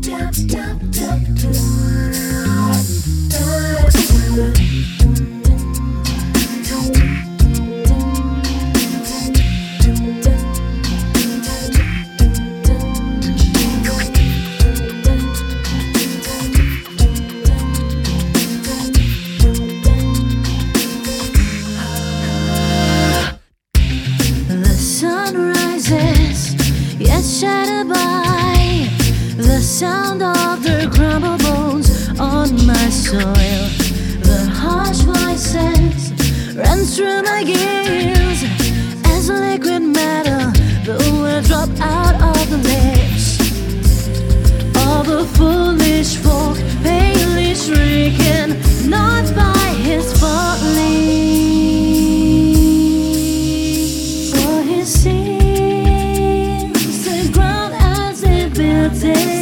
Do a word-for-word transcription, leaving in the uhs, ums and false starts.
Shattered by the sound of the crumble bones on my soil. The harsh voices run through my gears as liquid metal, the words drop out of the lake.